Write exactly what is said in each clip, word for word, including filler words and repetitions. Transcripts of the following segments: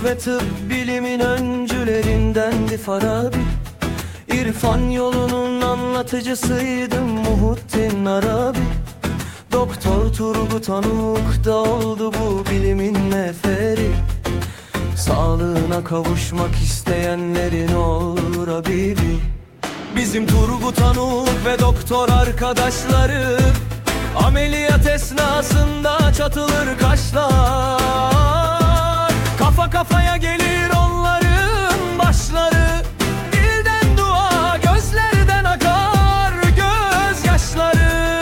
ve tıp bilimin öncülerindendi Farabi. İrfan yolunun anlatıcısıydı Muhittin Arabi. Doktor Turgut Anuk da oldu bu bilimin neferi. Sağlığına kavuşmak isteyenlerin olur Habibi. Bizim Turgut Anuk ve doktor arkadaşları, ameliyat esnasında çatılır kaşlar. Kafa kafaya gelir onların başları. Dilden dua, gözlerden akar gözyaşları.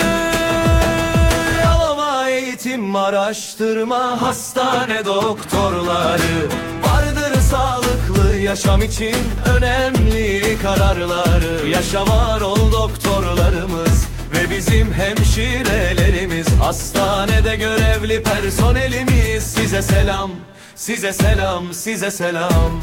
Yalova Eğitim Araştırma Hastane doktorları, vardır sağlıklı yaşam için önemli kararları. Yaşa var ol doktorlarımız ve bizim hemşirelerimiz, hastanede görevli personelimiz. Size selam, size selam, size selam.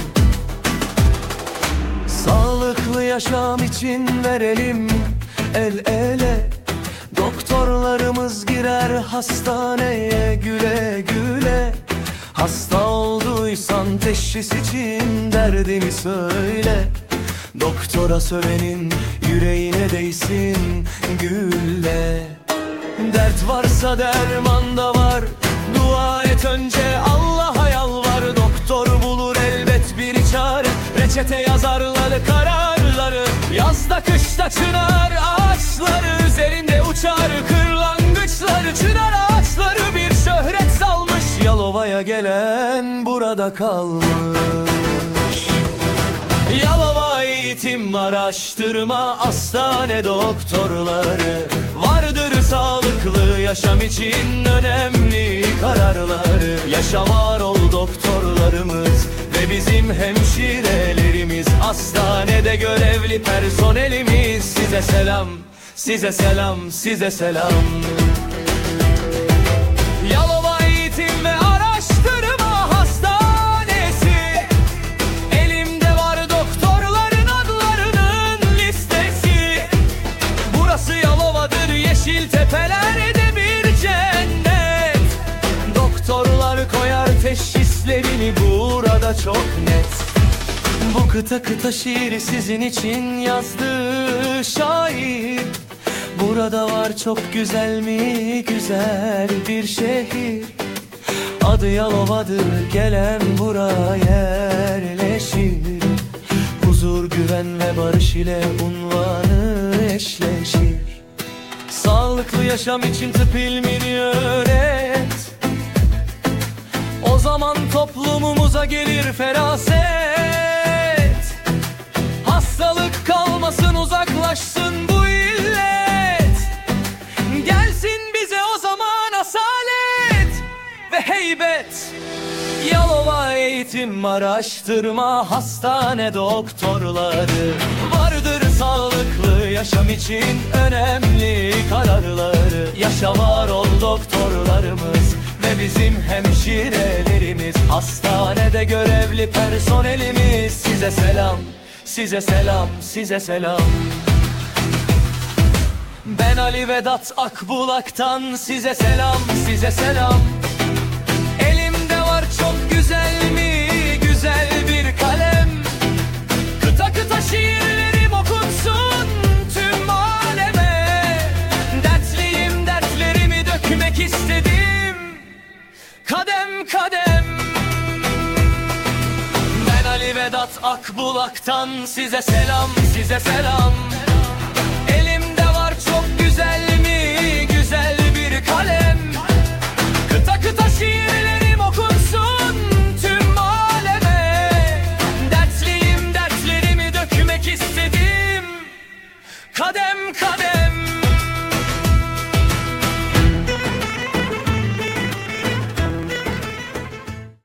Sağlıklı yaşam için verelim el ele. Doktorlarımız girer hastaneye güle güle. Hasta olduysan teşhis için derdini söyle. Doktora sövenin yüreğine değsin gülle. Dert varsa derman da var, dua et önce Allah'a yalvar. Doktor bulur elbet bir çare, reçete yazarlar kararları. Yazda kışta çınar ağaçları, üzerinde uçar kırlangıçları. Çınar ağaçları bir şöhret salmış, Yalova'ya gelen burada kalmış. Yalova Eğitim Araştırma Hastane doktorları, vardır sağlıklı yaşam için önemli kararları. Yaşa var ol doktorlarımız ve bizim hemşirelerimiz, hastanede görevli personelimiz. Size selam, size selam, size selam. Yalova Eğitim ve Araştırma Hastanesi, elimde var doktorların adlarının listesi. Burası Yalova'dır, yeşil tepelerde bir cennet. Doktorlar koyar teşhislerini burada çok net. Bu kıta kıta şiiri sizin için yazdı şair. Burada var çok güzel mi güzel bir şehir. Adı Yalova'dır, gelen buraya yerleşir. Huzur, güven ve barış ile unvanı eşleşir. Sağlıklı yaşam için tıp ilmini öğret. O zaman toplumumuza gelir feraset. Hastalık kalmasın, uzaklaşsın bu illet. Gelsin bize o zaman asalet ve heybet. Yalova Eğitim Araştırma Hastane doktorları, vardır sağlıklı yaşam için önemli kararları. Yaşa var ol doktorlarımız ve bizim hemşirelerimiz, hastanede görevli personelimiz. Size selam, size selam, size selam. Ben Ali Vedat Akbulak'tan size selam, size selam. Elimde var çok güzel mi güzel bir kalem. Kıta kıta şiirlerim okunsun tüm aleme. Dertliyim, dertlerimi dökmek istedim kadem kadem. Ben Ali Vedat Akbulak'tan size selam, size selam. Elimde var çok güzel mi güzel bir kalem. Kıta kıta şiirlerim okunsun tüm aleme. Dertliyim, dertlerimi dökmek istedim kadem kadem.